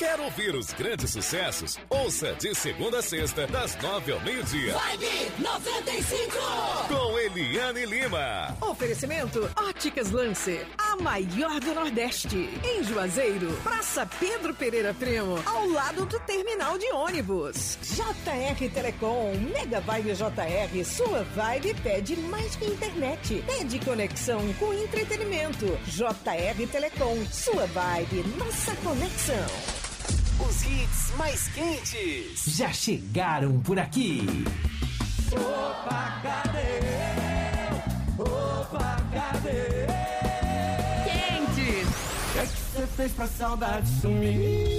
Quer ouvir os grandes sucessos? Ouça de segunda a sexta, das 9 ao meio-dia. Vibe 95! Com Eliane Lima. Oferecimento Óticas Lancer, a maior do Nordeste. Em Juazeiro, Praça Pedro Pereira Primo, ao lado do terminal de ônibus. JR Telecom, Mega Vibe JR, sua vibe pede mais que internet. Pede conexão com entretenimento. JR Telecom, sua vibe, nossa conexão. Os hits mais quentes já chegaram por aqui. Opa, cadê? Opa, cadê? Quentes. O que é que você fez pra saudade sumir?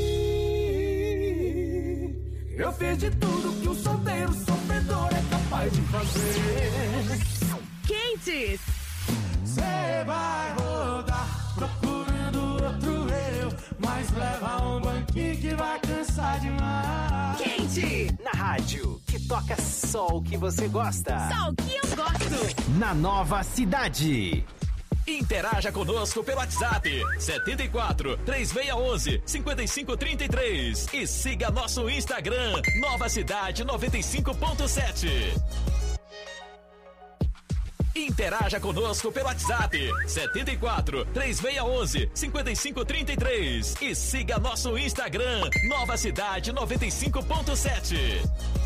Eu fiz de tudo que um solteiro sofredor é capaz de fazer. Quentes. Você vai rodar procurando outro eu, mas leva um banquinho que vai cansar demais. Quente. Na rádio, que toca só o que você gosta. Só o que eu gosto. Na Nova Cidade. Interaja conosco pelo WhatsApp 74 3611 5533 e siga nosso Instagram Nova Cidade 95.7. Interaja conosco pelo WhatsApp 74 3611 5533 e siga nosso Instagram Nova Cidade 95.7.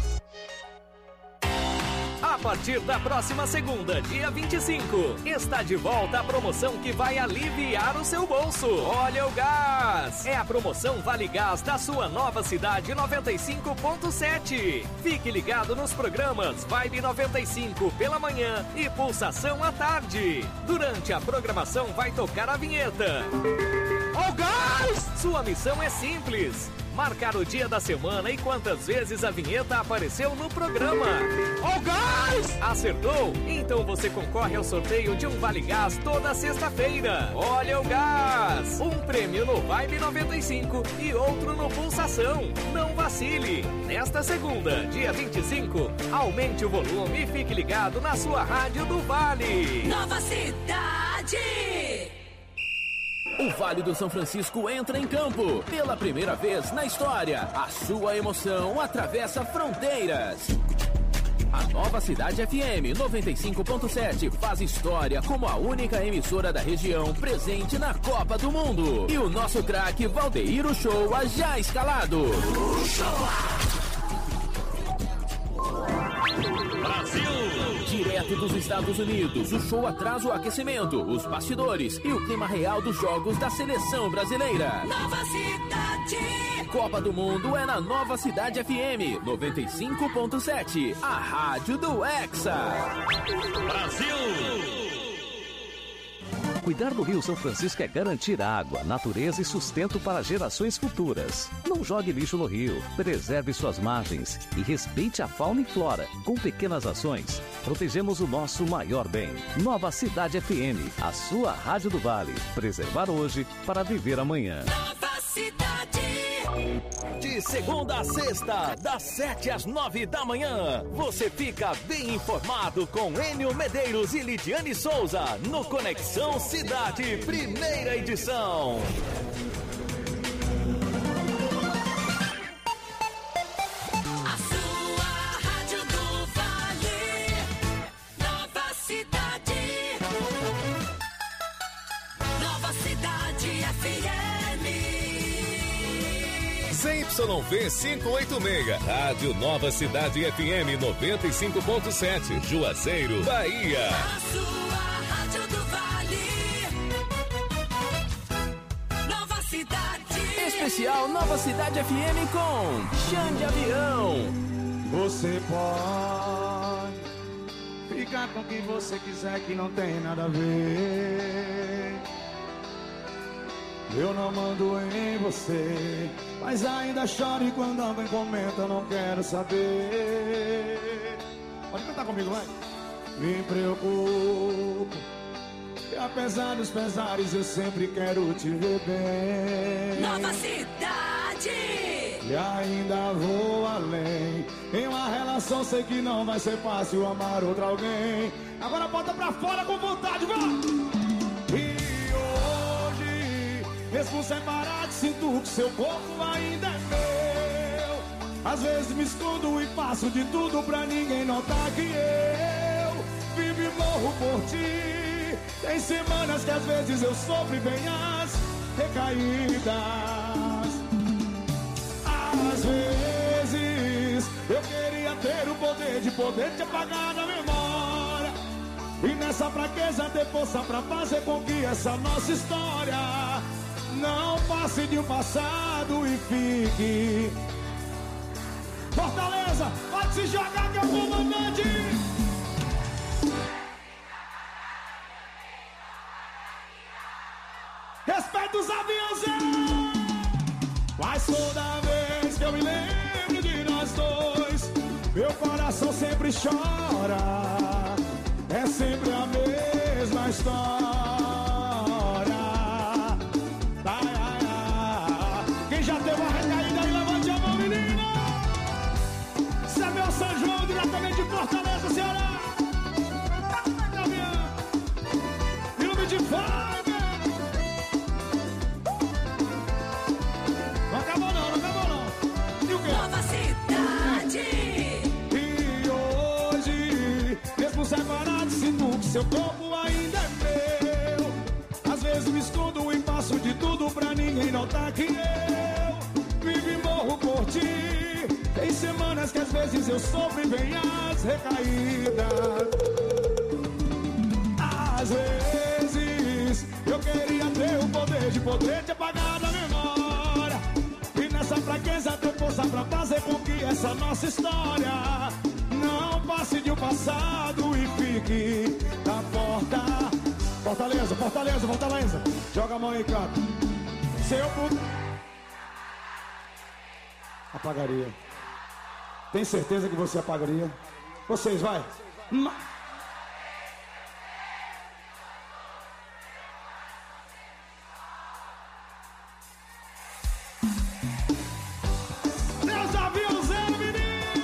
A partir da próxima segunda, dia 25, está de volta a promoção que vai aliviar o seu bolso. Olha o gás! É a promoção Vale Gás da sua Nova Cidade 95.7. Fique ligado nos programas Vibe 95 pela manhã e Pulsação à tarde. Durante a programação vai tocar a vinheta. Ó o gás! Sua missão é simples: marcar o dia da semana e quantas vezes a vinheta apareceu no programa. Ó o gás! Acertou? Então você concorre ao sorteio de um Vale Gás toda sexta-feira. Olha o gás! Um prêmio no Vibe 95 e outro no Pulsação. Não vacile! Nesta segunda, dia 25, aumente o volume e fique ligado na sua rádio do Vale. Nova Cidade! O Vale do São Francisco entra em campo. Pela primeira vez na história, a sua emoção atravessa fronteiras. A Nova Cidade FM 95.7 faz história como a única emissora da região presente na Copa do Mundo. E o nosso craque Valdeir Uchoa já escalado. Brasil! Direto dos Estados Unidos, o show traz o aquecimento, os bastidores e o clima real dos jogos da seleção brasileira. Nova Cidade! Copa do Mundo é na Nova Cidade FM 95.7, a rádio do Hexa. Brasil! Cuidar do Rio São Francisco é garantir água, natureza e sustento para gerações futuras. Não jogue lixo no rio, preserve suas margens e respeite a fauna e flora. Com pequenas ações, protegemos o nosso maior bem. Nova Cidade FM, a sua rádio do Vale. Preservar hoje para viver amanhã. Nova Cidade! De segunda a sexta, das 7 às 9 da manhã, você fica bem informado com Enio Medeiros e Lidiane Souza no Conexão Cidade, primeira edição. A sua rádio do Vale, Nova Cidade. Nova Cidade FM. ZYV 586, Rádio Nova Cidade FM 95.7, Juazeiro, Bahia. A sua rádio do Vale, Nova Cidade. Especial Nova Cidade FM com Xande Avião. Você pode ficar com quem você quiser, que não tem nada a ver. Eu não mando em você, mas ainda choro e quando alguém comenta não quero saber. Pode cantar comigo, vai. Me preocupo, e apesar dos pesares eu sempre quero te ver bem. Nova Cidade. E ainda vou além. Em uma relação sei que não vai ser fácil amar outra alguém. Agora bota pra fora com vontade, vamos! E hoje Mesmo separado, sinto que seu corpo ainda é meu. Às vezes me escondo e faço de tudo pra ninguém notar que eu vivo e morro por ti. Tem semanas que às vezes eu sofro bem as recaídas. Às vezes eu queria ter o poder de te apagar da memória, e nessa fraqueza ter força pra fazer com que essa nossa história não passe de um passado e fique. Fortaleza, pode se jogar que eu vou comandante. Respeita os aviãozeiros. Mas toda vez que eu me lembro de nós dois, meu coração sempre chora. É sempre a mesma história. Quem já teve uma recaída aí, levante a mão, menina. Samuel São João, diretamente de Fortaleza, Ceará. Filme de vibe. Não acabou não, não acabou não. E o quê? Nova Cidade. E hoje, mesmo separado, sinto que seu corpo ainda é meu. Às vezes me escondo e faço de tudo pra ninguém notar que eu vivo e morro por ti. Tem semanas que às vezes eu sofro e vem as recaídas. Às vezes eu queria ter o poder de te apagar da memória, e nessa fraqueza ter força pra fazer com que essa nossa história não passe de um passado e fique na porta. Fortaleza, Fortaleza, Fortaleza. Joga a mão aí, cara. Se eu puder, apagaria. Tem certeza que você apagaria? Vocês, vai. Deus aviãozeiro, menino.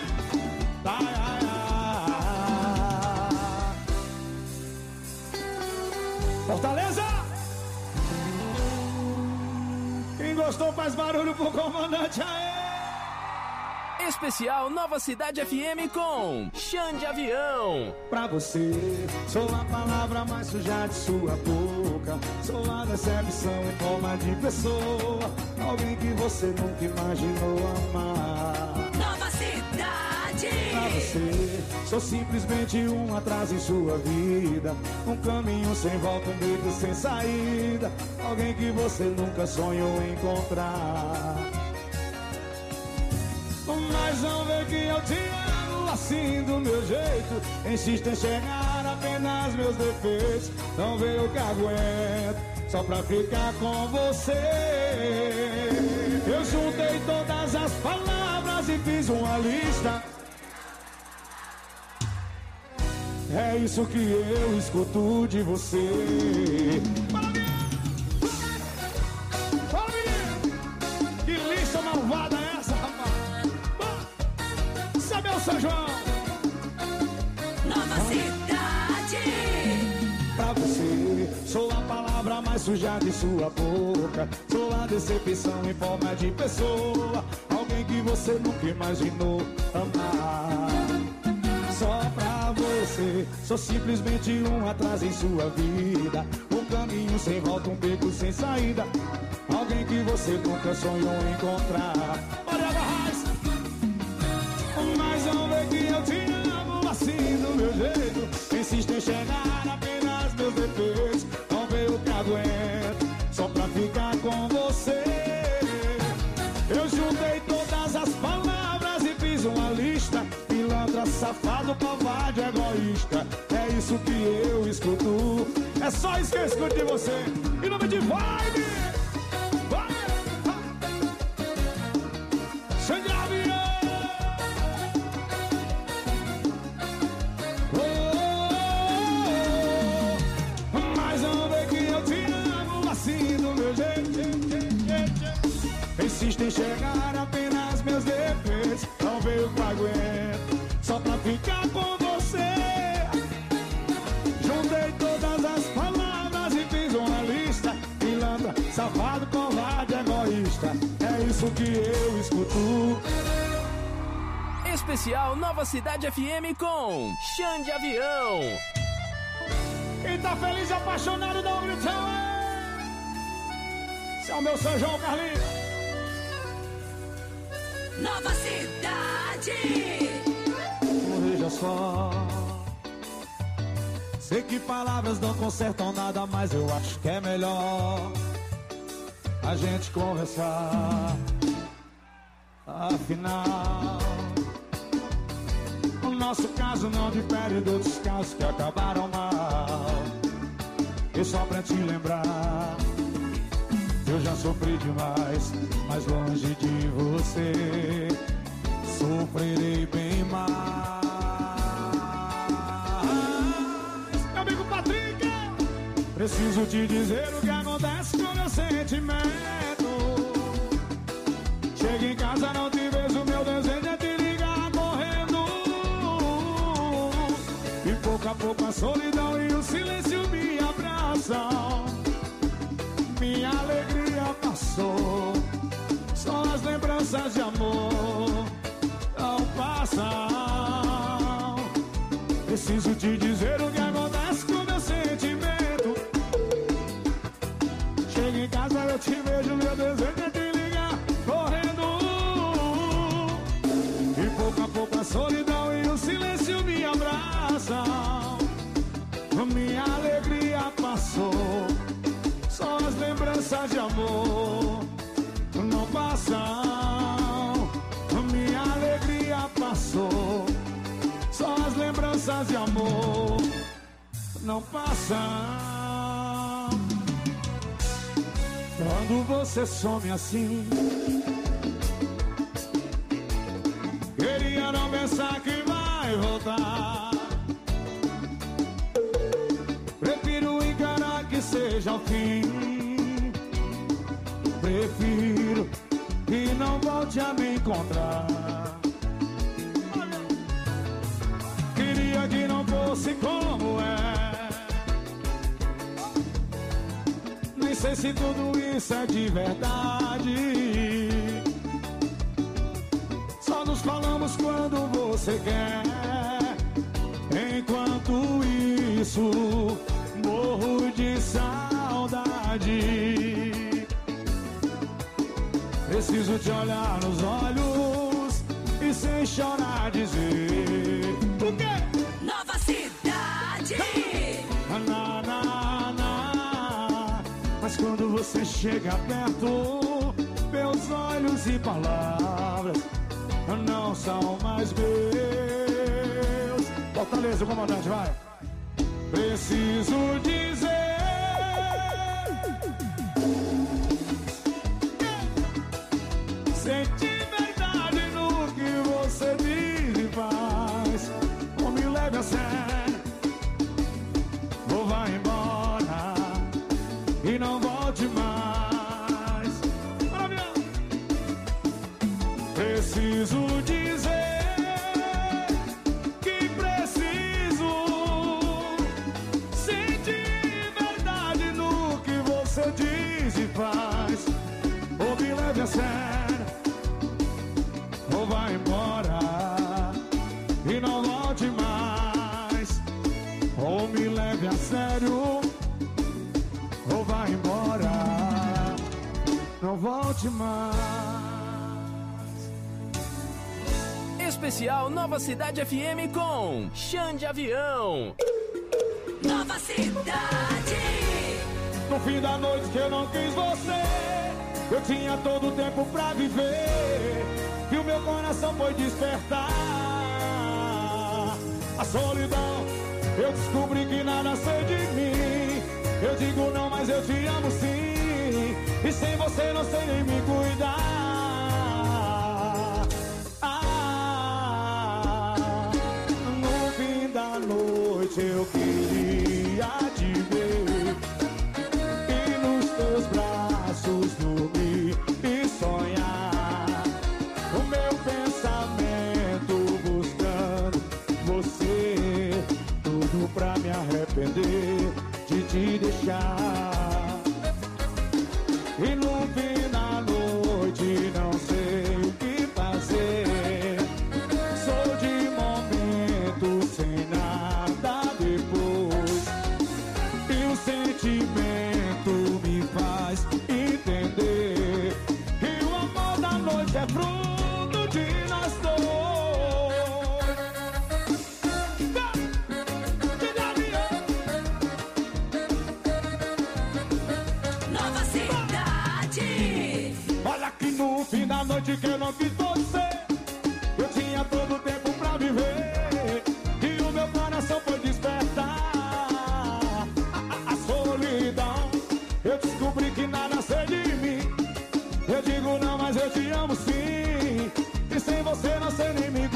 Fortaleza. Quem gostou faz barulho pro comandante aí. Especial Nova Cidade FM com Xande Avião. Pra você, sou a palavra mais suja de sua boca. Sou a decepção em forma de pessoa. Alguém que você nunca imaginou amar. Nova Cidade. Pra você, sou simplesmente um atraso em sua vida. Um caminho sem volta, um beco sem saída. Alguém que você nunca sonhou encontrar. Mas não vê que eu te amo assim do meu jeito. Insiste em chegar apenas meus defeitos. Não vê o que aguento só pra ficar com você. Eu juntei todas as palavras e fiz uma lista. É isso que eu escuto de você. Que lista malvada é essa, rapaz? Samuel São João. Nova Cidade. Pra você, sou a palavra mais suja de sua boca. Sou a decepção em forma de pessoa. Alguém que você nunca imaginou amar. Só pra você, sou simplesmente um atraso em sua vida. Um caminho sem volta, um beco sem saída. Alguém que você nunca sonhou encontrar. Olha a barragem. Mas não vê que eu te amo assim do meu jeito. Insiste em chegar apenas meus defeitos. Não vê o que aguento só pra ficar com você. Eu juntei todas as palavras e fiz uma lista. Pilantra, safado, covarde, egoísta. É isso que eu escuto. É só isso que eu escuto de você. Em nome de Vibe. Xande Avião. Mas não vê que eu te amo assim do meu jeito. Insiste em chegar apenas meus defeitos. Não veio que aguento só pra ficar com você. Juntei todas as palavras e fiz uma lista. Pilantra, safado, com isso que eu escuto. Especial Nova Cidade FM com Xande Avião. Quem tá feliz e apaixonado, dá um gritão. Esse é o meu São João, Carlinhos. Nova Cidade. Veja só, sei que palavras não consertam nada, mas eu acho que é melhor a gente conversar. Afinal, o nosso caso não difere de outros casos que acabaram mal. E só pra te lembrar, eu já sofri demais, mas longe de você sofrerei bem mais. Meu amigo Patrick, preciso te dizer o que acontece com meu sentimento. Chega em casa, não te vejo, meu desejo é te ligar correndo. E pouco a pouco a solidão e o silêncio me abraçam. Minha alegria passou, só as lembranças de amor não passam. Preciso te dizer o que acontece com meu sentimento. Chega em casa, eu te vejo, meu desejo é te ligar correndo. E pouco a pouco a solidão e o silêncio me abraçam. Minha alegria passou, só as lembranças de amor não passam. Minha alegria passou, só as lembranças de amor não passam. Quando você some assim, queria não pensar que vai voltar. Prefiro encarar que seja o fim. Prefiro que não volte a me encontrar. Queria que não fosse como é. Nem sei se tudo isso é de verdade. Só nos falamos quando você quer. Enquanto isso, morro de saudade. Preciso te olhar nos olhos e sem chorar dizer o quê? Nova Cidade. Na, na, na. Mas quando você chega perto, meus olhos e palavras não são mais meus. Fortaleza, comandante, vai. Preciso dizer, senti verdade no que você diz e faz. Não me leve a sério, ou vá embora e não volte mais. Preciso dizer que preciso sentir verdade no que você diz e faz. Ou me leve a sério, ou vá embora e não volte mais. Ou me leve a sério, ou vá embora, não volte mais. Especial Nova Cidade FM com Xande Avião. Nova Cidade. No fim da noite que eu não quis você, eu tinha todo o tempo pra viver, e o meu coração foi despertar. A solidão, eu descobri que nada sei de mim. Eu digo não, mas eu te amo sim, e sem você não sei nem me cuidar. No fim da noite eu queria te ver e nos teus braços dormir e sonhar. O meu pensamento buscando você, tudo pra me arrepender de te deixar. E no fim da noite entender que o amor da noite é fruto de nós dois. Nova Cidade. Olha que no fim da noite que eu não quis você, eu tinha todo o tempo pra viver, e o meu coração foi despertar a solidão. Eu descobri que nada sei de mim. Eu digo não, mas eu te amo sim, e sem você não sei nem me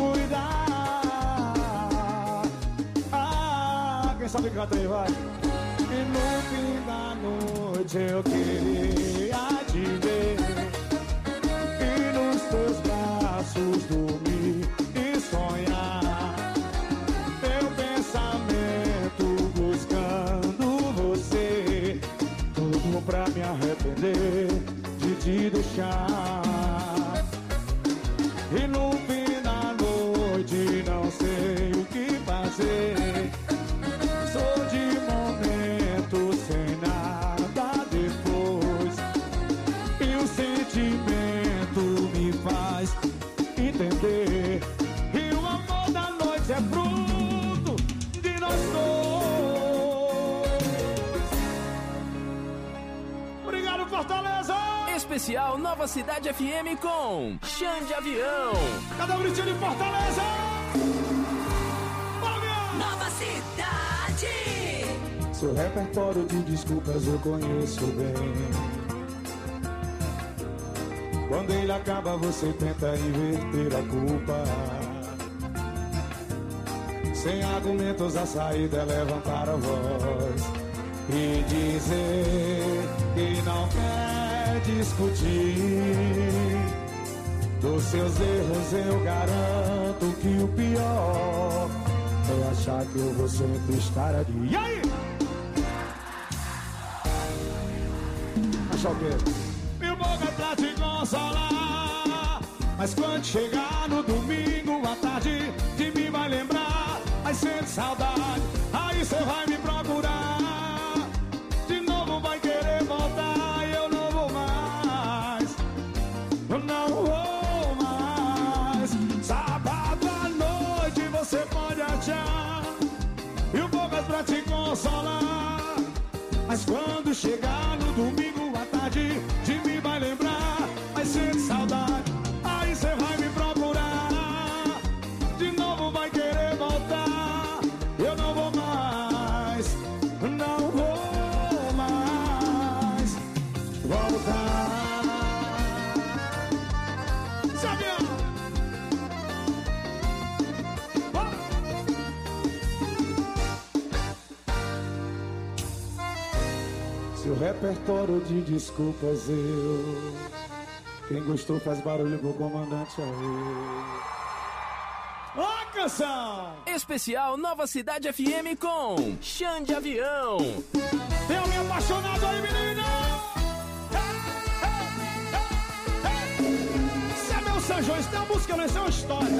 cuidar. Quem sabe canta aí, vai. E no fim da noite eu queria te ver, e nos teus braços dormir e sonhar. Meu pensamento buscando você, tudo pra me arrepender de te deixar. E no fim da noite não sei o que fazer. Sou de momento sem nada depois, e o sentimento me faz entender que o amor da noite é fruto de nós dois. Obrigado, Fortaleza! Especial Nova Cidade FM com Xande Avião. Cadê o gritinho de Fortaleza? Nova Cidade. Seu repertório de desculpas eu conheço bem. Quando ele acaba você tenta inverter a culpa. Sem argumentos a saída é levantar a voz e dizer que não quer discutir. Dos seus erros eu garanto que o pior é achar que eu vou sempre estar aqui. E aí? Achar o quê? Mil bocas pra te consolar, mas quando chegar no domingo à tarde, de mim vai lembrar, vai sente saudade. Aí cê vai me procurar, de novo vai querer voltar, e eu não vou mais, eu não vou mais. Sábado à noite você pode achar mil bocas pra te consolar, mas quando chegar no domingo à tarde, de mim vai lembrar, vai ser saudade. Aí cê vai me procurar, de novo vai querer voltar, eu não vou mais, não vou mais voltar. Sabia? Seu repertório de desculpas eu. Quem gostou faz barulho pro comandante aí. Ó a canção! Especial Nova Cidade FM com Xande Avião. Tem alguém apaixonado aí, menino? Isso é meu São João, isso não é uma música, não, isso é uma história.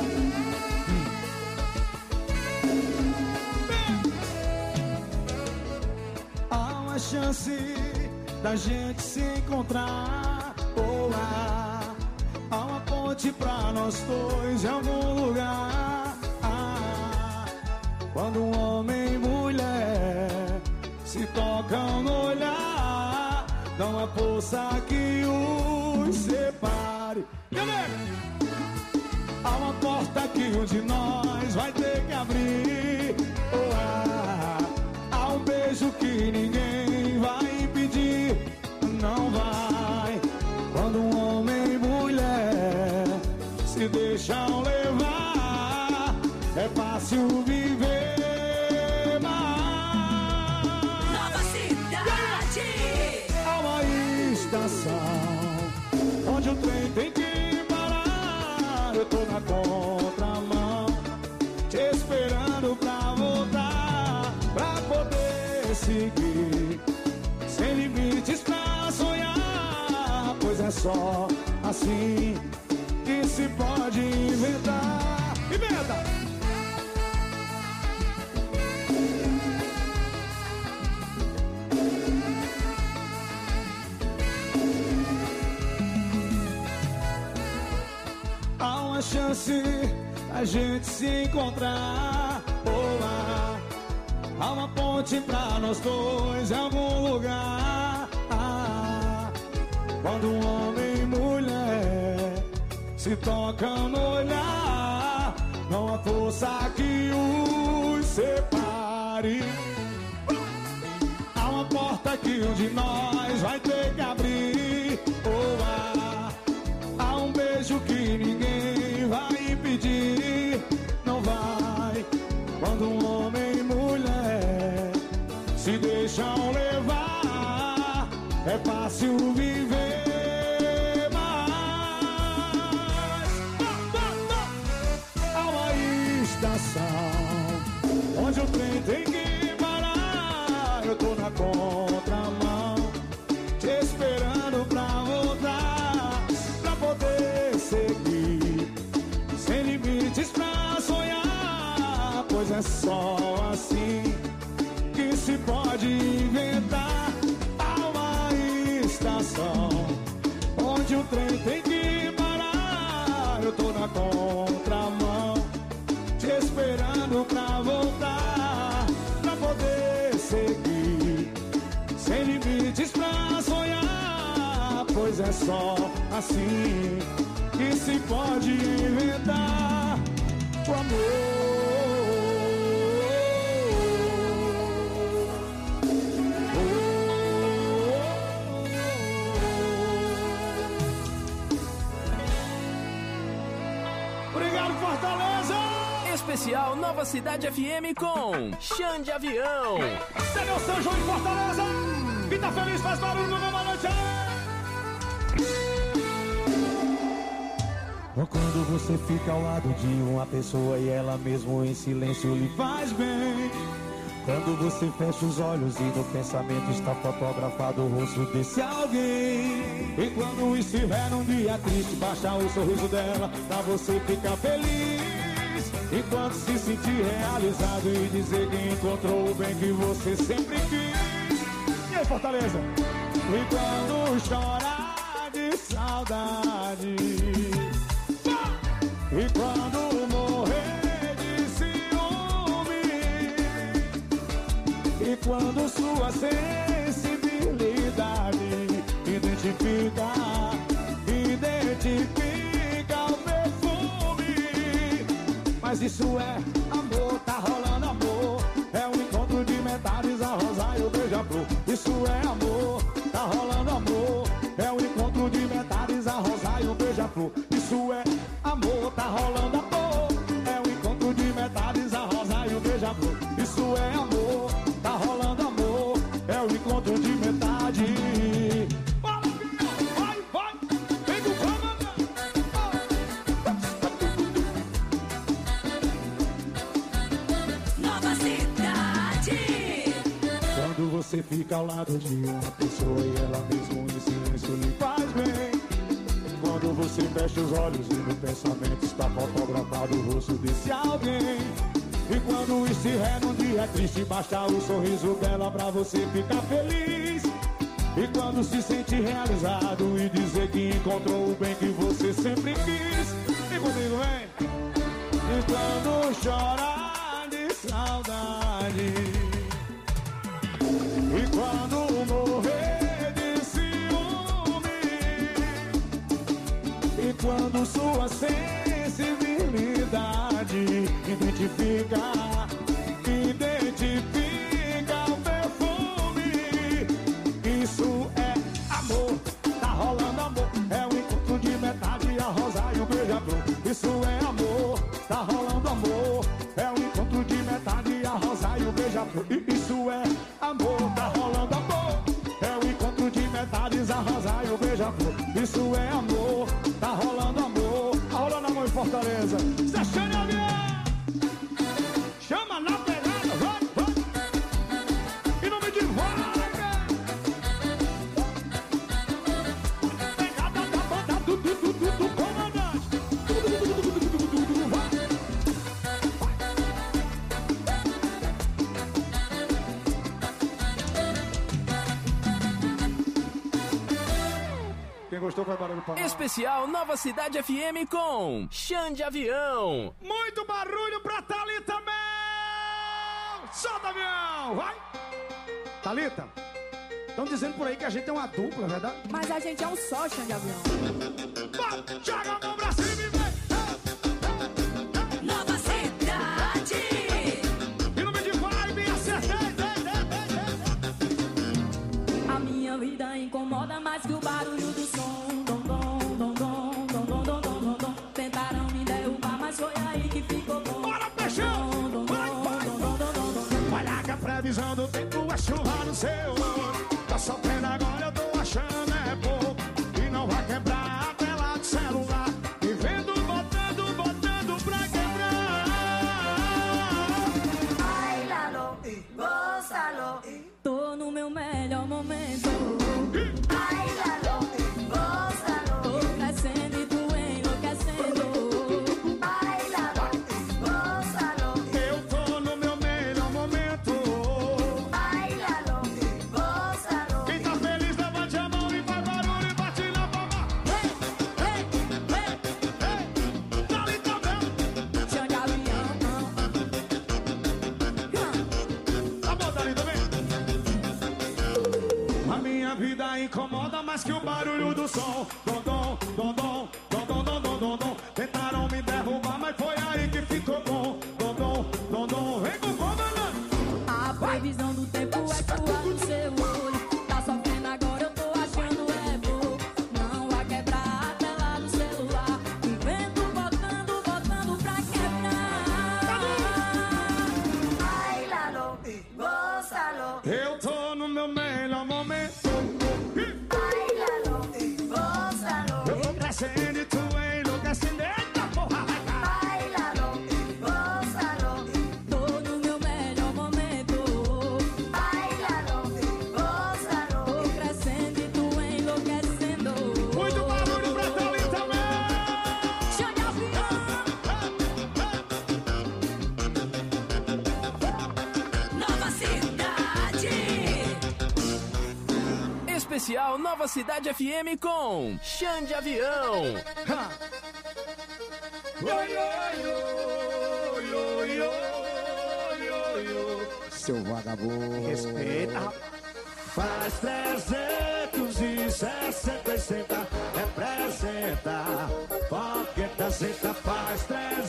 Há uma chance da gente se encontrar, ou há uma ponte pra nós dois em algum lugar. Quando um homem e mulher se tocam no olhar, não há força que os separe. Há uma porta que um de nós vai ter que abrir, ou há um beijo que ninguém vai impedir, não vai. Quando um homem e mulher se deixam levar, é fácil viver mais. Nova Cidade. Há uma estação onde o trem tem que parar. Eu tô na contramão, te esperando pra voltar, pra poder seguir, sem limites pra sonhar. Pois é só assim que se pode inventar. Inventa! chance a gente se encontrar. Boa, há uma ponte pra nós dois em algum lugar. Quando um homem e mulher se tocam no olhar, não há força que os separe. Há uma porta que um de nós vai ter que abrir. Há um beijo que ninguém vai impedir. Não vai. Quando um homem e mulher se deixam levar, é fácil viver, mas há uma estação onde o trem tem que parar. Eu tô na contramão, te esperando pra voltar, pra poder seguir, sem limites pra sonhar. Pois é só assim que se pode inventar. Há uma estação onde o trem tem que parar. Eu tô na contramão, te esperando pra voltar, pra poder seguir, sem limites pra sonhar. Pois é só assim que se pode inventar o amor. Obrigado, Fortaleza! Especial Nova Cidade FM com Xande Avião. Cadê o São João de Fortaleza? Quem tá feliz faz barulho no Nova Noite. Ou quando você fica ao lado de uma pessoa e ela mesmo em silêncio lhe faz bem. Quando você fecha os olhos e no pensamento está fotografado o rosto desse alguém. E quando estiver num dia triste, baixa o sorriso dela pra você ficar feliz. E quando se sentir realizado e dizer que encontrou o bem que você sempre quis. E aí, Fortaleza? E quando chorar de saudade, e quando morrer de ciúme, e quando sua sensibilidade identifica o perfume. Mas isso é amor, tá rolando amor. É um encontro de metades, a rosa e o beija-flor. Isso é amor, tá rolando amor. É um encontro de metades, a rosa e o beija-flor. Isso é amor, tá rolando amor. É um encontro de metades, a rosa e o beija-flor. Isso é amor, tá rolando amor. É um encontro de metade. Vai, vai, vem do comandante. Nova Cidade. Quando você fica ao lado de uma pessoa e ela mesmo em silêncio lhe faz bem. Quando você fecha os olhos e no pensamento está fotografado o rosto desse alguém. E quando estiver num dia triste, basta o sorriso dela pra você ficar feliz. E quando se sentir realizado e dizer que encontrou o bem que você sempre quis. E comigo, vem! E quando chorar de saudade, e quando morrer de ciúme, e quando sua sensibilidade identifica o perfume. Isso é amor, tá rolando amor. É um encontro de metade, a rosa e o beija-flor. Isso é amor, tá rolando amor. É um encontro de metade, a rosa e o beija-flor. Isso é amor, tá rolando amor. É um encontro de metades, a rosa e o beija-flor. Isso é amor, tá rolando amor. Tá rolando amor em Fortaleza. Zé Xande Avião! Chama na pegada, vai, vai! E não me divulga! Pegada da banda do comandante! Vai! Quem gostou faz barulho pra nós. Especial Nova Cidade FM com Xande Avião. Muito barulho pra Thalita Mel! Solta, avião! Vai! Thalita, estão dizendo por aí que a gente é uma dupla, é verdade? Mas a gente é um só, Xande Avião. Vai, joga a mão pra cima e vem! Nova Cidade! E no meio de vibe, acertei! A minha vida incomoda mais que o barulho do som. Dom, dom, dom, dom, dom, dom, dom, dom, dom. Tentaram me derrubar, mas foi aí que ficou bom. Bora, peixão! Vai! Olha que a previsão do tempo é chuva no seu olho. Tá sofrendo agora, eu tô achando é pouco. E não vai quebrar a tela do celular. E vendo, botando pra quebrar. Ai, Lalo, gózalo. Tô no meu melhor momento. Ai, Lalo, gózalo. Tô crescendo e tu enlouquecendo. Ai, Lalo, gózalo. Eu tô no meu melhor momento. Ai, Lalo, gózalo. Quem tá feliz, levante a mão e faz barulho e bate na palma. Thalita Mel. Xande Avião. Tá bom, Thalita, vem. A minha vida incomoda mais que o barulho do som. Dom, dom, dom, dom, dom, dom, dom, dom, dom, dom. Tentaram me derrubar, mas foi aí que ficou bom. Dom, dom, dom, dom. Vem com comandante. A previsão do tempo é chuva no seu olho. Tá sofrendo agora, eu tô achando é pouco. Não vai quebrar a tela do celular. E vento botando pra quebrar. Ai, Lalo, gózalo. Eu tô no meu melhor momento. Ai, Lalo, gózalo. Eu tô crescendo e tu enlouquecendo. Eita porra, vai cá. Ai, Lalo, gózalo. Tô no meu melhor momento. Ai, Lalo, gózalo. Tô crescendo e tu enlouquecendo. Muito barulho pra Thalita Mel. Xande Avião. Nova Cidade. Especial Nova Cidade FM com Xande Avião. Seu vagabundo. Respeita. Faz 360, representa. Fogueta, senta, faz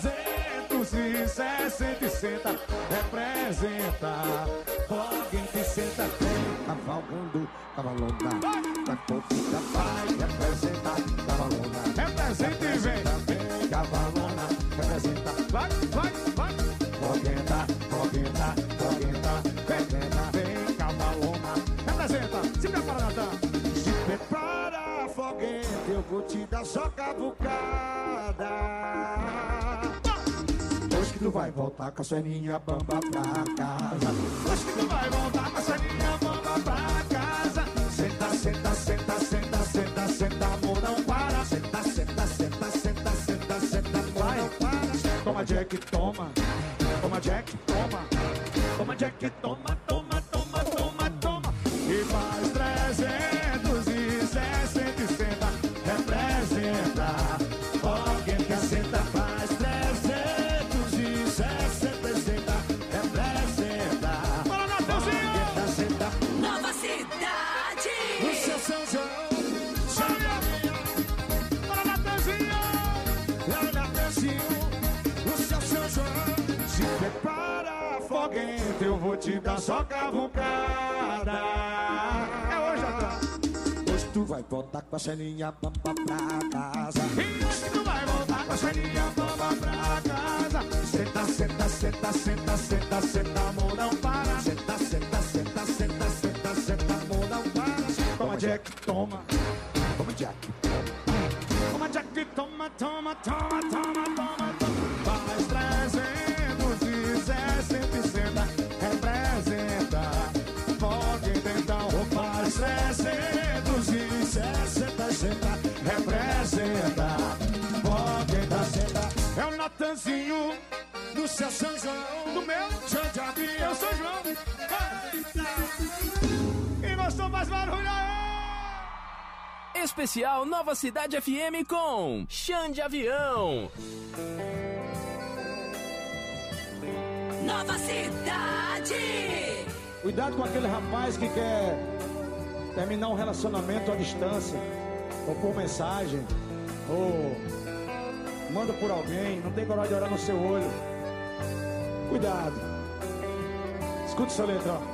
360, representa. Fogueta, senta, vem cavalgando, cavalona. Pra pouquinho vai, representa, cavalona. Representa e vem, cavalona, representa. Vai, vai, vai. Fogueta, fogueta, fogueta, fogueta, vem cavalona. Representa, se prepara, Natan. Se prepara, fogueta, eu vou te dar só cavucada. Hoje que tu vai voltar com a ceninha bamba pra casa. Hoje que tu vai voltar com a ceninha bamba pra casa. Senta, senta, senta, senta, senta, senta, amor não para. Senta, senta, senta, senta, senta, senta, amor não para. Toma Jack, toma. Toma Jack, toma. Toma Jack, toma, toma, toma, toma, toma. E faz 360, representa. Alguém que assenta, faz 360, representa. Bora, Natanzinho! Alguém que assenta. Nova Cidade. O seu São João, chame a minha. Bora, Natanzinho! Bora, Natanzinho! O seu São João, se prepara, foguete, eu vou te dar só cavucada. É hoje, Natan. Hoje tu vai voltar com a ceninha bamba pra casa. E hoje tu vai voltar com a ceninha bamba pra casa. Senta, senta, senta, senta, senta, senta, amor não para. Senta, senta, senta, senta, senta, senta, amor não para. Toma Jack, toma. Toma Jack, toma. Toma Jack, toma, toma, toma, toma, toma, toma. Faz 360, representa. Pode tentar roubar 360, representa. Pode tentar sentar. É o Natanzinho do seu São João, do meu Xande Avião, São João. E nós estamos mais barulho aí. Especial Nova Cidade FM com Xande Avião. Nova Cidade. Cuidado com aquele rapaz que quer terminar um relacionamento à distância, ou por mensagem, ou manda por alguém, não tem coragem de olhar no seu olho. Cuidado. Escuta essa letra, ó.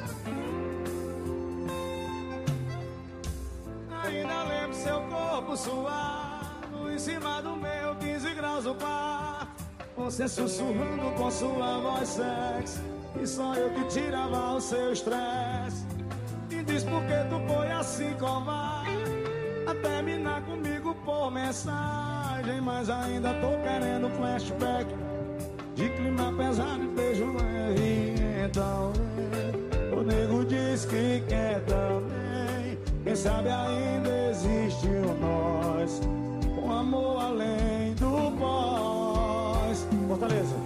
Ainda lembro seu corpo suado em cima do meu 15 graus no quarto. Você sussurrando com sua voz sexy, e só eu que tirava o seu estresse. Me diz por que tu foi assim covarde a terminar comigo por mensagem. Mas ainda tô querendo flashback de clima pesado e beijo leve. Então o nego diz que quer também. Quem sabe ainda existe o nós, um amor além do pós. Fortaleza.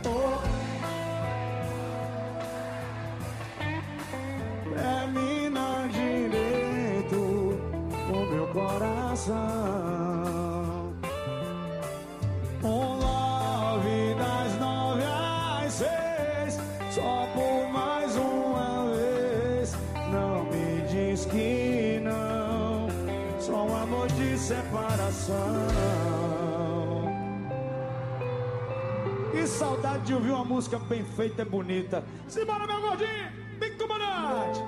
Termina direito o meu coração. Um love das 9 às 6, só por mais uma vez. Não me diz que não, só um amor de separação. Que saudade de ouvir uma música bem feita e bonita. Simbora, meu gordinho, bem comandante.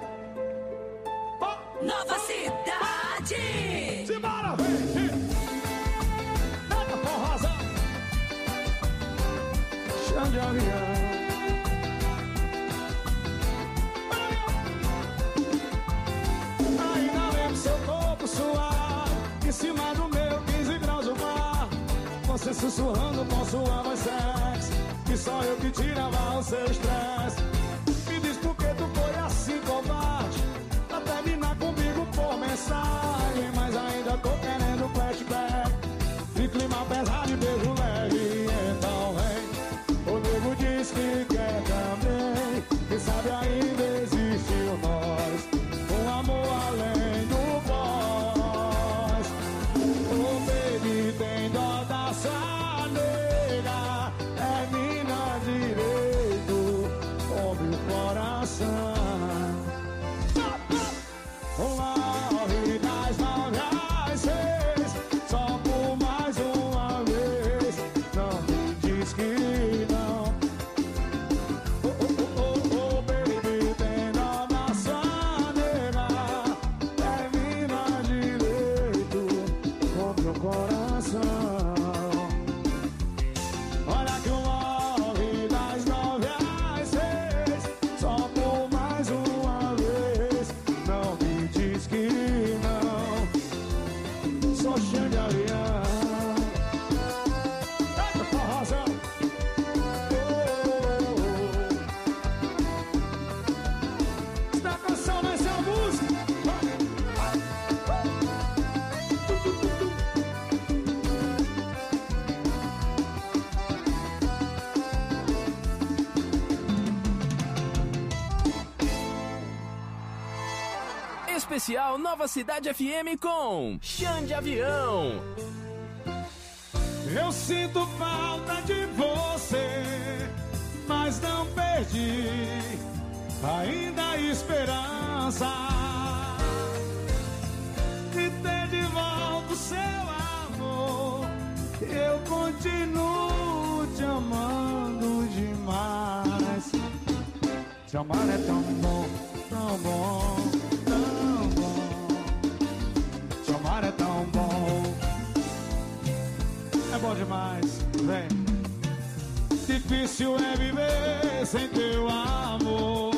Nova Cidade. Simbora, vem. Nada forrosa. Xande Avião. Ainda lembro seu corpo suado em cima do meu 15 graus no mar. Você sussurrando com sua voz sexy, que só eu que tirava o seu estresse. Me diz por que tu foi assim covarde a terminar comigo por mensagem. Mas ainda tô querendo flashback de clima pesado e beijo leve. Então vem, o nego diz que quer também. Quem sabe ainda existe o nós, um amor além do voz. Oh baby, tem dó da sua nega, termina direito com meu coração. Love das 9 às 6, só por mais uma vez. Não me diz que não. Oh, baby, tem dó da sua nega, termina direito com meu coração. Olha que o love das 9 às 6, só por mais uma vez. Não me diz que não, sou Xande Avião. Eita, forrozão. Esta canção vai ser a música. Especial Nova Cidade FM com Xande Avião. Eu sinto falta de você, mas não perdi ainda a esperança de ter de volta o seu amor. Eu continuo te amando demais. Te amar é tão bom, tão bom, tão bom. Te amar é tão bom. É bom demais, vem. Difícil é viver sem teu amor.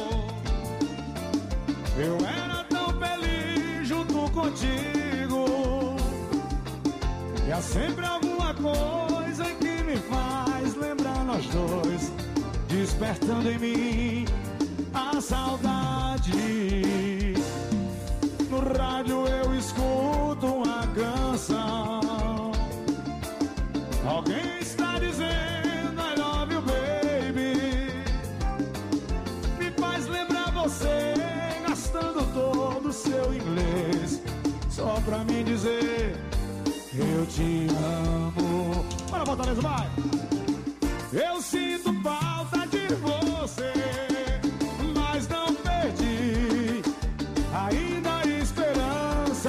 Eu era tão feliz junto contigo, e há sempre alguma coisa que me faz lembrar nós dois, despertando em mim a saudade. No rádio eu escuto uma canção, alguém está dizendo I love you baby. Me faz lembrar você gastando todo o seu inglês só pra me dizer eu te amo. Bora, Fortaleza, vai! Eu sinto falta de você, mas não perdi ainda a esperança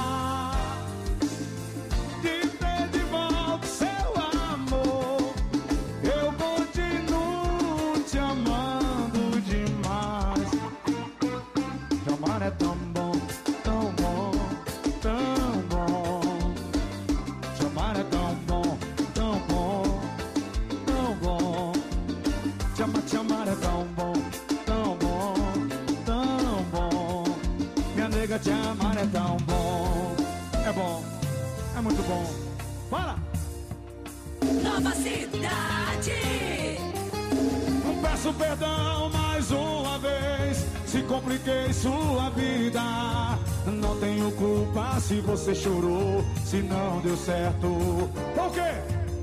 de ter de volta seu amor. Eu continuo te amando demais. Te amar é tão bom, tão bom, tão bom. Te amar é tão bom, tão bom, tão bom. Te amar é tão bom, tão bom, tão bom. Minha nega, te amar é tão bom. É bom, é muito bom. Fala! Nova Cidade. Peço perdão mais uma vez se compliquei sua vida. Não tenho culpa se você chorou, se não deu certo. Por quê?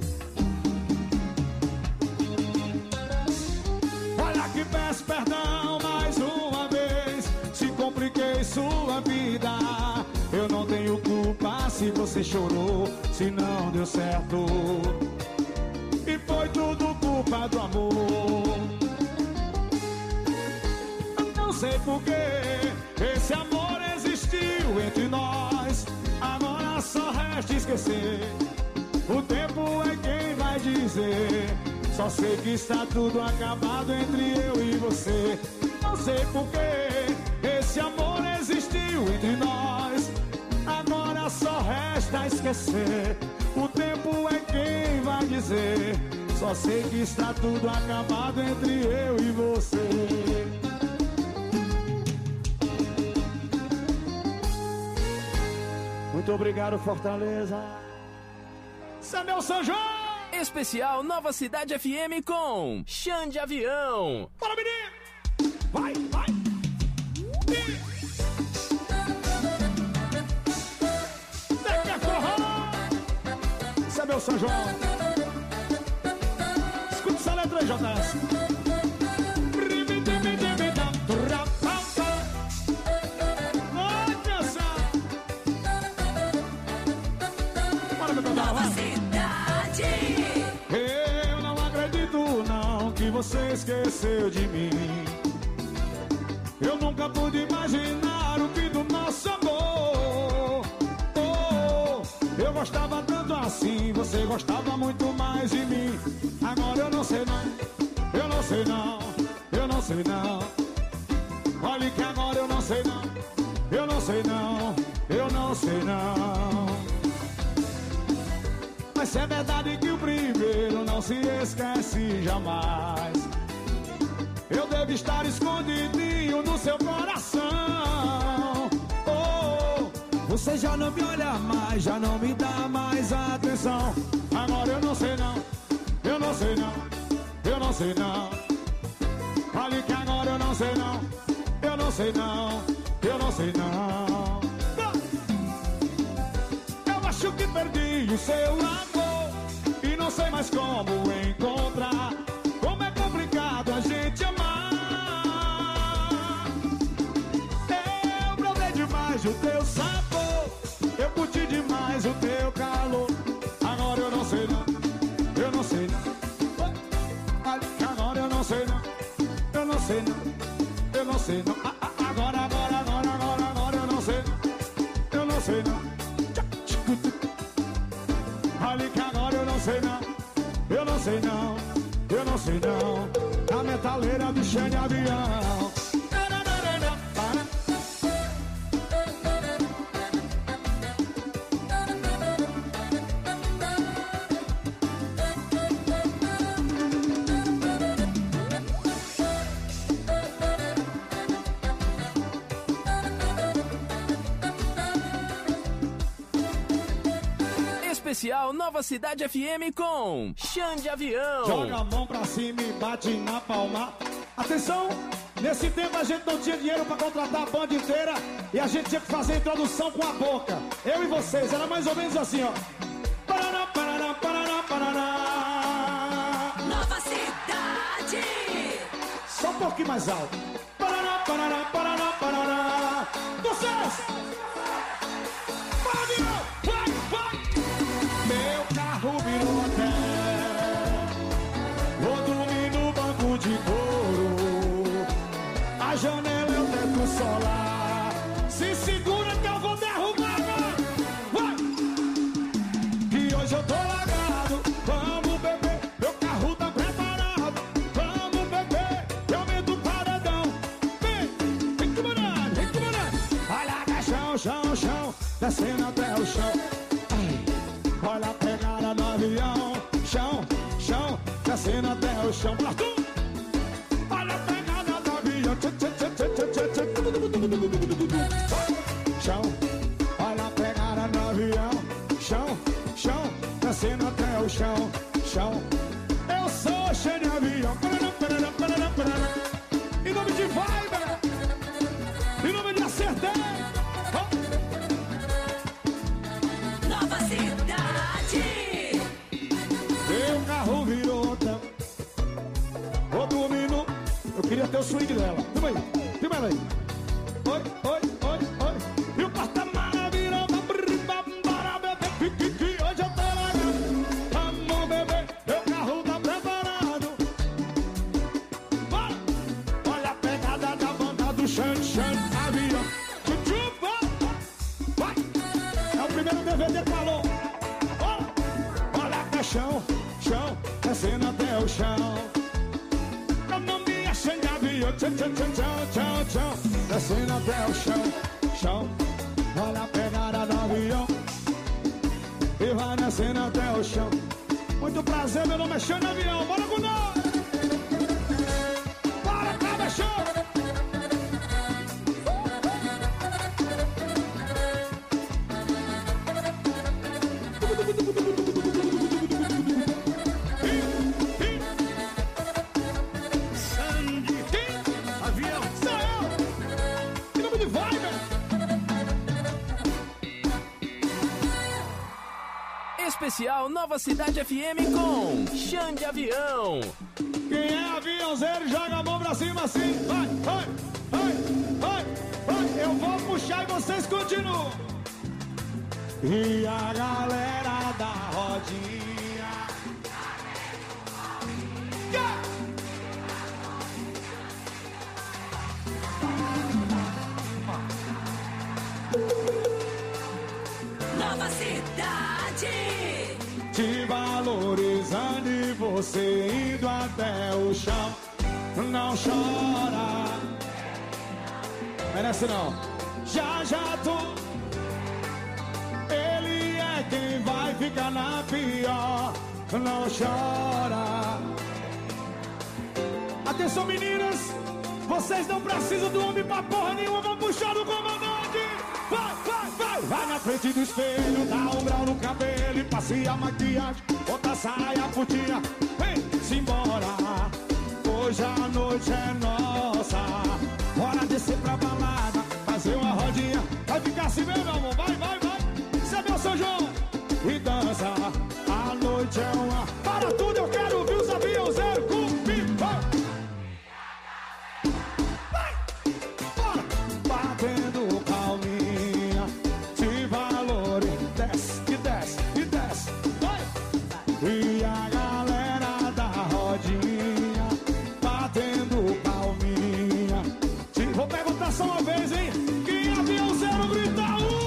Olha que peço perdão mais uma vez se compliquei sua vida. Eu não tenho culpa se você chorou, se não deu certo. E foi tudo culpa do amor. Não sei porquê esse amor existiu entre nós. Agora só resta esquecer. O tempo é quem vai dizer. Só sei que está tudo acabado entre eu e você. Não sei porquê esse amor existiu entre nós. Agora só resta esquecer. O tempo é quem vai dizer. Só sei que está tudo acabado entre eu e você. Muito obrigado, Fortaleza. Samuel São João. Especial Nova Cidade FM com Xande Avião. Bora, menino. Vai, vai. Daqui forró. Samuel São João. Escuta essa letra aí, JS. Nova Cidade. Eu não acredito não que você esqueceu de mim. Eu nunca pude imaginar o fim do nosso amor. Oh, eu gostava tanto assim, você gostava muito mais de mim. Agora eu não sei não, eu não sei não, eu não sei não. Olha que agora eu não sei não, eu não sei não, eu não sei não. Mas é verdade que o primeiro não se esquece jamais. Eu devo estar escondidinho no seu coração. Oh, você já não me olha mais, já não me dá mais atenção. Agora eu não sei não, eu não sei não, eu não sei não. Fale que agora eu não sei não, eu não sei não, eu não sei não. Eu acho que perdi o seu amor e não sei mais como encontrar. Como é complicado a gente amar. Eu provei demais o teu sabor, eu curti demais o teu calor. Agora eu não sei não, eu não sei não. Agora eu não sei não, eu não sei não, eu não sei não. Agora eu não sei não, eu não sei não. Olha que agora eu não sei não, eu não sei não, eu não sei não. A metaleira do Xande Avião. Especial Nova Cidade FM com Xande Avião. Joga a mão pra cima e bate na palma. Atenção, nesse tempo a gente não tinha dinheiro pra contratar a banda inteira e a gente tinha que fazer a introdução com a boca. Eu e vocês, era mais ou menos assim, ó. Paraná, paraná, paraná, paraná. Nova Cidade. Só um pouquinho mais alto. Paraná, paraná, paraná, paraná. Vocês! Vai, vai, vai! hoje eu tô largado. Vamos beber, meu carro tá preparado. Vamos beber, eu aumento o paredão. Vem que banana, vem que banana. Olha que chão, chão, chão, descendo até o chão. Ai, olha a pegada no avião. Chão, chão, descendo até o chão. Olha a pegada no avião. Chão, olha a pegada no avião. Chão, chão, descendo até o chão. Chão, eu sou cheio de avião. Em nome de Viber, em nome de Acertei. Nova cidade. Meu carro virou tampa. Vou dormindo. Eu queria ter o swing dela. Filma aí, filma ela aí. Oi, oi, oi, oi. E o porta-mala virou uma bora beber. Hoje eu tô largando. Vamos beber. Meu carro tá preparado. Bora. Olha a pegada da banda do Xan, avião. Vai. É o primeiro DVD que falou. Olha que chão, chão, descendo até o chão. Eu não me achei de avião. Tchau, tchau, tchau, tchau, tchau. Descendo até o chão, chão. Olha a pegada do avião. E vai descendo até o chão. Muito prazer, meu nome é Xan Avião. Bora com nós. Bora, cabra, show. Especial Nova Cidade FM com Xan de Avião. Quem é aviãozeiro, joga a mão pra cima assim. Vai, vai, vai, vai, vai. Eu vou puxar e vocês continuam. E a galera da rodinha. Yeah! Nova cidade. Te valorizando e você indo até o chão. Não chora. Merece não. Já tô. Ele é quem vai ficar na pior. Não chora. Atenção, meninas. Vocês não precisam do homem pra porra nenhuma. Vão puxar o comandante. Vai, vai, vai. Vai na frente do espelho, dá um grau no cabelo e passe a maquiagem. Bota a saia putinha, vem-se embora. Hoje a noite é nossa. Bora descer pra balada, fazer uma rodinha. Vai ficar assim mesmo, meu amor, vai, vai, vai. Você é meu São João e dança. A noite é uma... Para tudo, eu quero ouvir os aviãozeiros comigo, vai. Vai, bora. Batendo calminha, te valoriza. Desce, e desce, e desce, vai. E a galera da rodinha, batendo palminha. Vou perguntar só uma vez, hein? Quem é aviãozeiro grita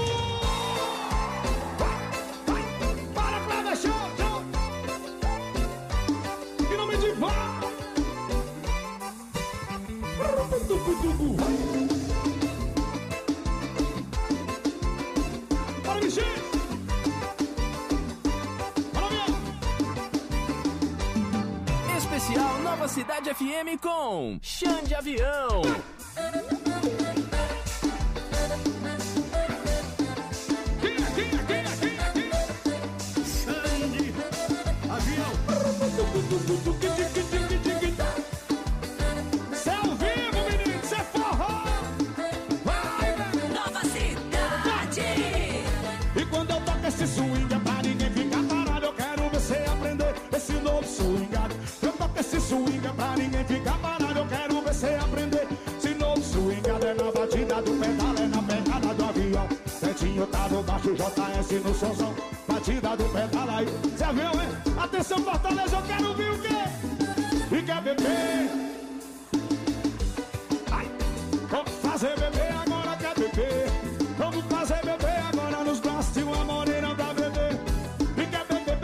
vai, para pra deixar o chão. Em nome de Vá. Para, mexer. Especial Nova Cidade FM com Xan de Avião. Sandy, avião. Cê é ao vivo, menino, cê é forró. Vai, Nova cidade. e quando eu toco esse swing é pra ninguém ficar parado. Eu quero ver você aprender esse novo swingado. Eu toco esse swing é pra ninguém ficar parado. Eu quero ver você aprender esse novo swingado. É na batida do pedal, é na pegada do avião. Tetinho tá no baixo, JS no somzão. Batida do pedal aí. Cê viu, hein? Atenção, Fortaleza, eu quero ouvir o quê? E quer beber? Ai, vamos fazer beber agora, quer beber? Vamos fazer beber agora nos braços de uma morena pra beber. E quer beber?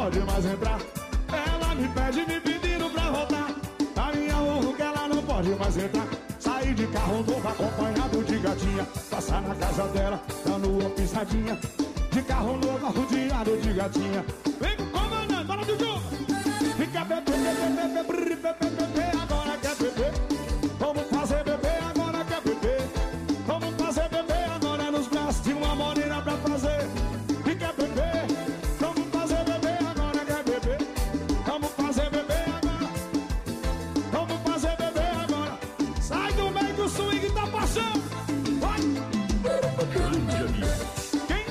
pode mais entrar. Ela me pede, me pedindo pra voltar. A minha honra que ela não pode mais entrar. Sair de carro novo acompanhado de gatinha. Passar na casa dela, dando uma pisadinha. De carro novo rodeado de gatinha. Vem com o comandante, bora do jogo. Fica bebê, agora quer beber. Vamos fazer bebê, agora quer beber. Vamos fazer bebê, agora nos braços de uma morena pra fazer. Fica bebê, vamos fazer bebê, agora quer beber. Vamos fazer bebê agora. Vamos fazer bebê agora. Sai do meio que o swing tá passando. Vai! Quem?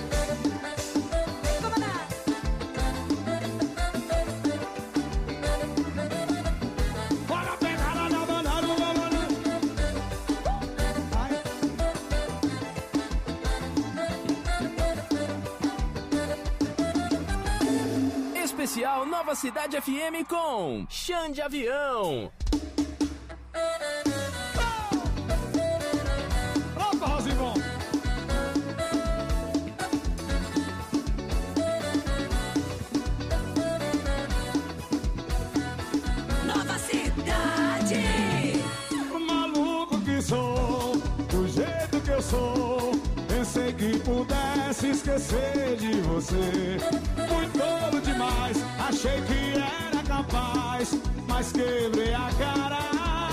Bora pegar na banana, Especial Nova Cidade FM com Xande Avião. Opa, Rosimon! Nova Cidade. Maluco que sou, do jeito que eu sou. Pensei que pudesse esquecer de você. Fui tolo demais, achei que era capaz. Mas quebrei a cara.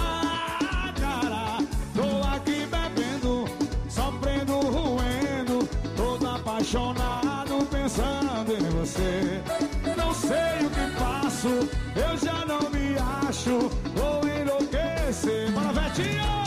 Tô aqui bebendo, sofrendo, roendo. Todo apaixonado pensando em você. Não sei o que faço, eu já não me acho. Vou enlouquecer. Bora, Vetinho!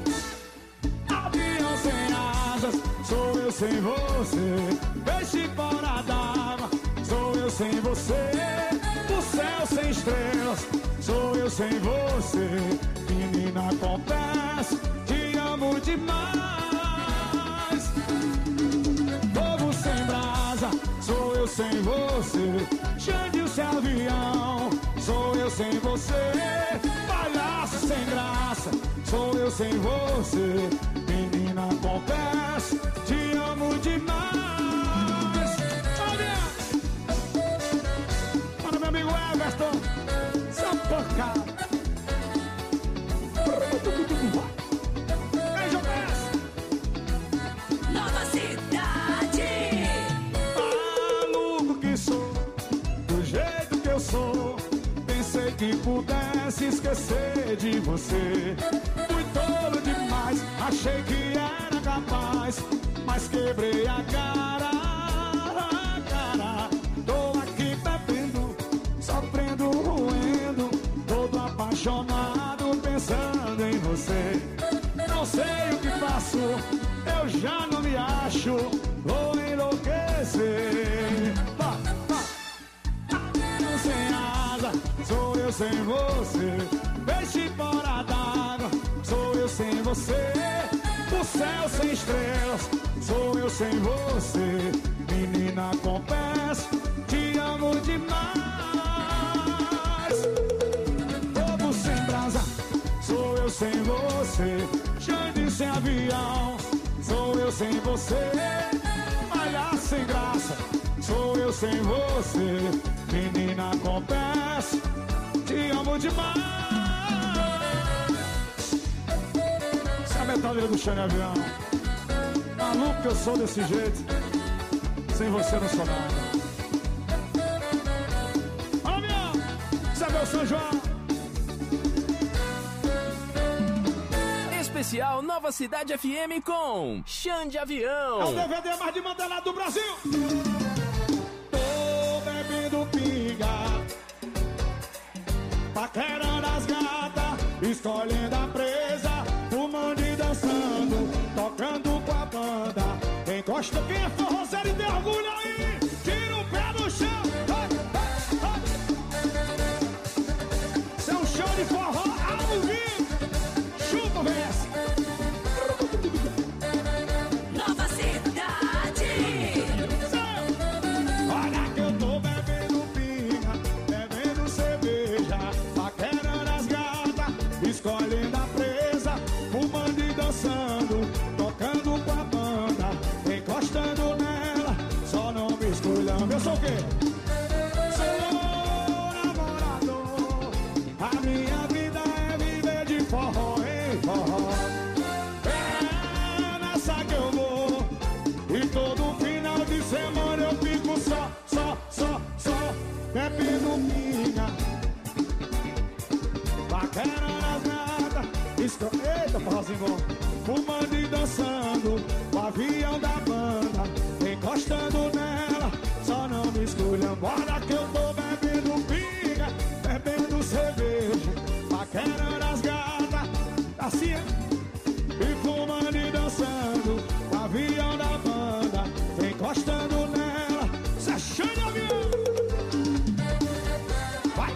Avião sem asas, sou eu sem você. Peixe fora d'água, sou eu sem você. O céu sem estrelas, sou eu sem você. Menina, confesso, te amo demais. Fogo sem brasa, sou eu sem você. Xande, o seu avião, sou eu sem você. Palhaço sem graça, sou eu sem você. Menina, confesso, te amo demais. Para meu amigo Everton, essa porca. Ei, Jogás! Nova Cidade. Maluco que sou, do jeito que eu sou. Pensei que pudesse esquecer de você. Fui tolo demais, achei que era capaz. Mas quebrei a cara. Tô aqui bebendo, sofrendo, roendo. Todo apaixonado pensando em você. Não sei o que faço, eu já não me acho. Vou enlouquecer. Avião sem asa, sou eu sem você. Peixe fora d'água, sou eu sem você. O céu sem estrelas, sou eu sem você. Menina, confesso, te amo demais. Fogo sem brasa, sou eu sem você. Xande sem avião, sou eu sem você. Palhaço sem graça, sou eu sem você. Menina, confesso, te amo demais. Essa é a metralha do Xande Avião. Maluco que eu sou desse jeito. Sem você não sou nada. Olha, Avião! Isso é meu São João. Especial Nova Cidade FM com Xande É o Avião. DVD mais demandado do Brasil. Tô bebendo pinga, paquerando as gatas, escolhendo a presa, fumando e dançando, tocando com a banda. Quem gosta, quem é forrozeiro e tem orgulho aí, tira o pé do chão. Isso é um show de forró ao vivo. Chupa o verso. Nova Cidade. Olha que eu tô bebendo pinga, bebendo cerveja, paquerando as gatas, escolhendo a presa, fumando e dançando, tocando com a banda, encostando nela, só bebendo pinga, paquerando as gatas, eita, forrozinho bom, fumando e dançando, o avião da banda, encostando nela, só não me escolha, bora que eu tô bebendo pinga, bebendo cerveja, paquerando as gatas, assim é, e fumando e dançando, o avião da banda, encostando nela, se achando de avião. Vai!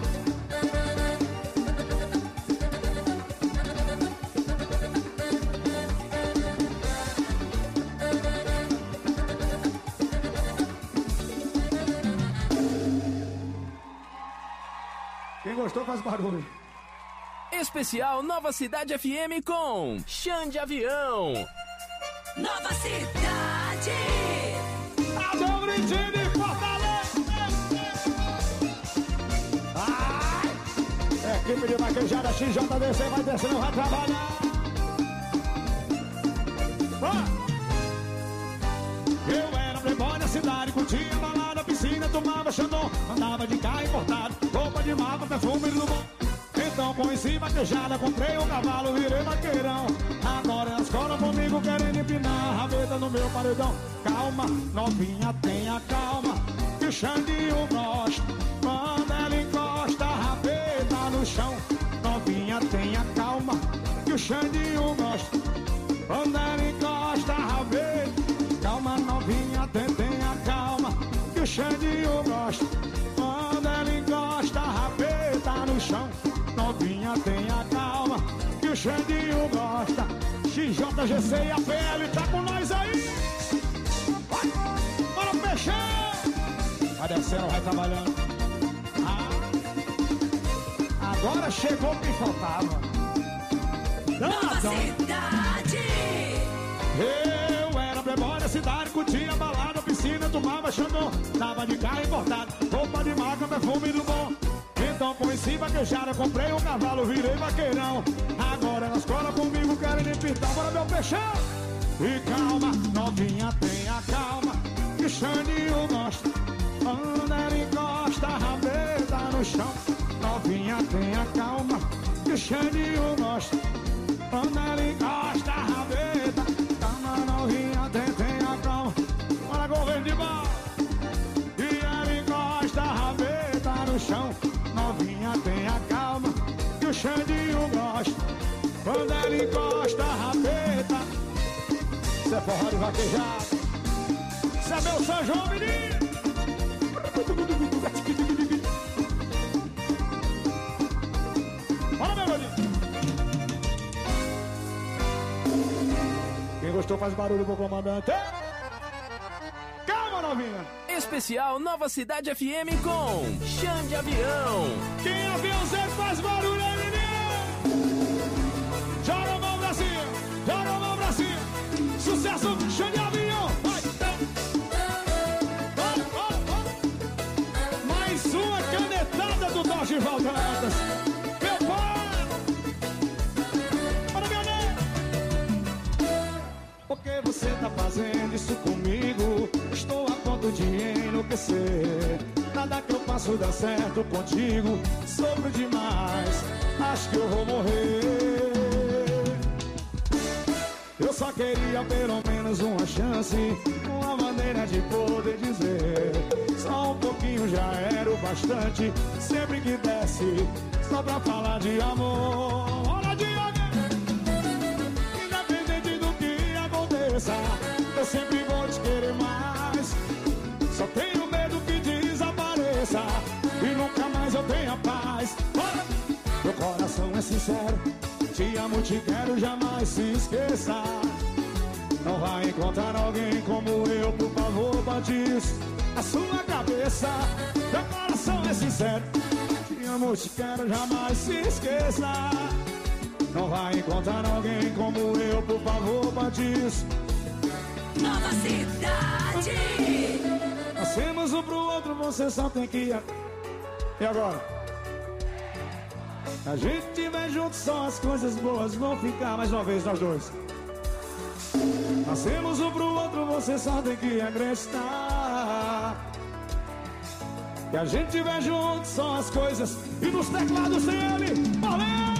Quem gostou faz barulho. Especial Nova Cidade FM com Xande Avião. Nova Cidade. Adão Gritinho de Fortaleza. Ai! Equipe de vaquejada XJDC vai descendo, vai trabalhar. Eu era playboy na cidade, curtia balada, piscina, tomava xandão, andava de carro importado, roupa de mapa, perfume do bom. Então conheci vaquejada, comprei um cavalo, virei vaqueirão. Agora na escola comigo querendo empinar a rabeta no meu paredão. Calma, novinha, tenha calma, que o Xandinho gosta. Quando ela encosta a rabeta no chão. Novinha, tenha calma, que o Xandinho gosta. Quando ela encosta a rabeta. Calma, novinha, tenha calma, que o Xandinho gosta. Quando ela encosta a rabeta no chão. Novinha, tenha calma, que o Xandinho gosta. XJGC e a PL tá com nós aí. Vai, bora fechar. Vai descendo, vai trabalhando. Agora chegou o que faltava. Nova Cidade. Eu era playboy da cidade, curtia balada, piscina, tomava xandão, tava de carro importado, roupa de marca, perfume do bom. Então conheci vaquejada, comprei um cavalo, virei vaqueirão. Agora na escola comigo querem me pintar, bora meu peixão. E calma, novinha, tenha calma, que o Xandinho gosta. Quando ela encosta a rabeta no chão. Novinha, tenha calma, que o Xandinho gosta. Quando ela encosta a rabeta. Calma, novinha, tenha calma, bora governo de bala. E ela encosta a rabeta no chão. Novinha, tenha calma, que o Xandinho gosta. Quando ela encosta a rabeta. Cê é forró de vaquejado, cê é meu São João, menino. Bora, meu menino. Quem gostou faz barulho pro comandante. Calma, novinha. Especial Nova Cidade FM com Xande Avião. Quem é aviãozeiro faz barulho aí, menino. Joga a mão pra cima, joga a mão pra cima. Sucesso, Xande Avião. Vai. Mais uma canetada do Dodge Valdantas. Meu pai. Bora, meu nego. Por que você tá fazendo isso comigo? Estou a ponto de enlouquecer. Nada que eu faço dá certo contigo. Sofro demais, acho que eu vou morrer. Eu só queria pelo menos uma chance, uma maneira de poder dizer. Só um pouquinho já era o bastante. Sempre que desce, só pra falar de amor. Hora de alguém. Independente do que aconteça, eu sempre vou te querer mais. Só tenho medo que desapareça e nunca mais eu tenha paz. Bora! Meu coração é sincero, te amo, te quero, jamais se esqueça. Não vai encontrar alguém como eu, por favor, bote isso na sua cabeça. Meu coração é sincero, te amo, te quero, jamais se esqueça. Não vai encontrar alguém como eu, por favor, bote isso. Nova Cidade. Nascemos um pro outro, você só tem que ir. E agora? A gente estiver junto, só as coisas boas vão ficar. Mais uma vez, nós dois. Nascemos um pro outro, você só tem que acreditar. que a gente tiver junto são as coisas. E nos teclados tem ele, valeu!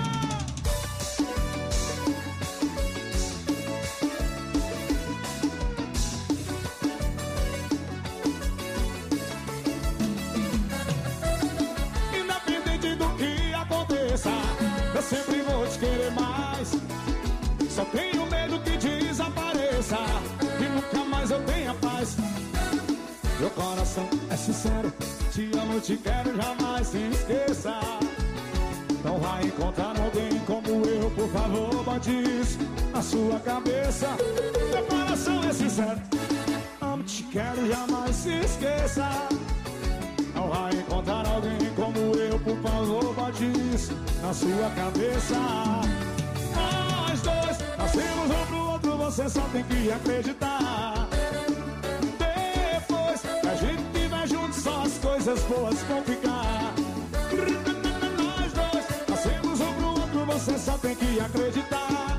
Independente do que aconteça, eu sempre vou te querer mais. Só tenho medo que desapareça e nunca mais eu tenha paz. Meu coração é sincero, te amo, te quero, jamais se esqueça. Não vai encontrar alguém como eu, por favor, bote isso na sua cabeça. Meu coração é sincero, amo, te quero, jamais se esqueça. Não vai encontrar alguém como eu, por favor, bote isso na sua cabeça. Nós dois, nascemos um pro outro, você só tem que acreditar. Depois que a gente estiver junto, só as coisas boas vão ficar. Nós dois, nascemos um pro outro, você só tem que acreditar.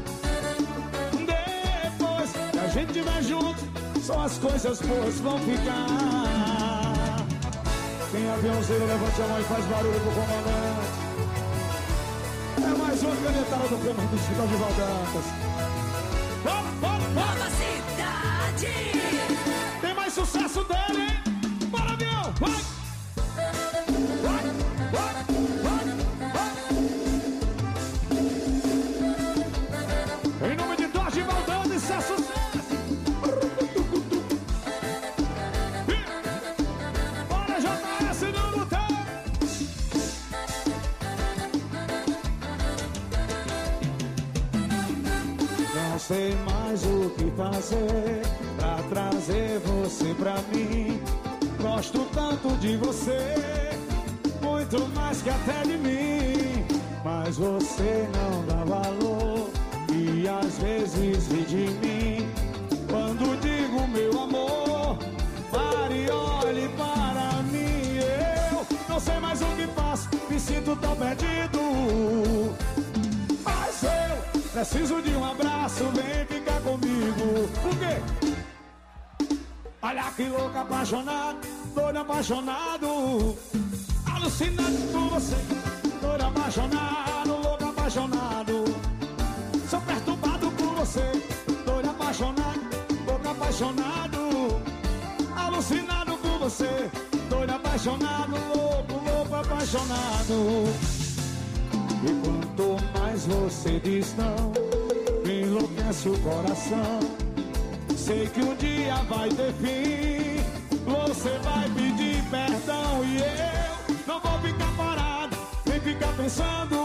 Depois que a gente estiver junto, só as coisas boas vão ficar. Quem é aviãozeiro, levante a mão e faz barulho pro comandante. É mais uma canetada do comando do Hospital de Valdantas. Nova Cidade! Tem mais sucesso dele, hein? Bora, avião! Vai! Vai! Vai! Vai! Em nome de Jorge Valdantas, isso é sucesso! Bora, JS no botão! Não sei mais o que fazer pra trazer você pra mim. Gosto tanto de você, muito mais que até de mim. Mas você não dá valor e às vezes ri de mim. Quando digo meu amor, pare e olhe para mim. Eu não sei mais o que faço, me sinto tão perdido. Mas eu preciso de um abraço, vem ficar comigo. Por quê? Olha que louco apaixonado, doido apaixonado, alucinado por você. Doido apaixonado, louco apaixonado, sou perturbado por você. Doido apaixonado, louco apaixonado, alucinado por você. Doido apaixonado, louco apaixonado. E quanto mais você diz não, me enlouquece o coração. Sei que um dia vai ter fim, você vai pedir perdão e eu não vou ficar parado, nem ficar pensando.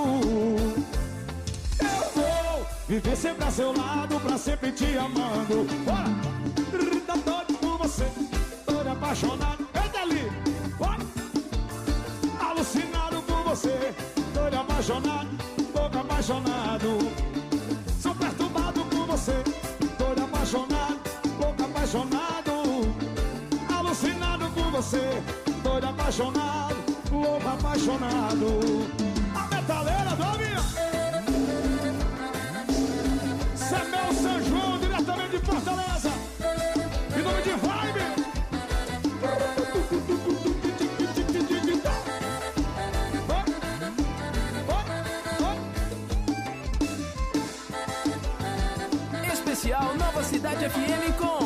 Eu vou viver sempre a seu lado, pra sempre te amando. Bora! Tá doido por você, doido apaixonado, entra ali, bora! Alucinado por você, doido apaixonado, louco apaixonado, sou perturbado por você, doido apaixonado, louco apaixonado, alucinado por você, doido apaixonado, louco apaixonado. A metaleira do avião, Semel São João, diretamente de Fortaleza, em nome de Vibe. Especial Nova Cidade FM com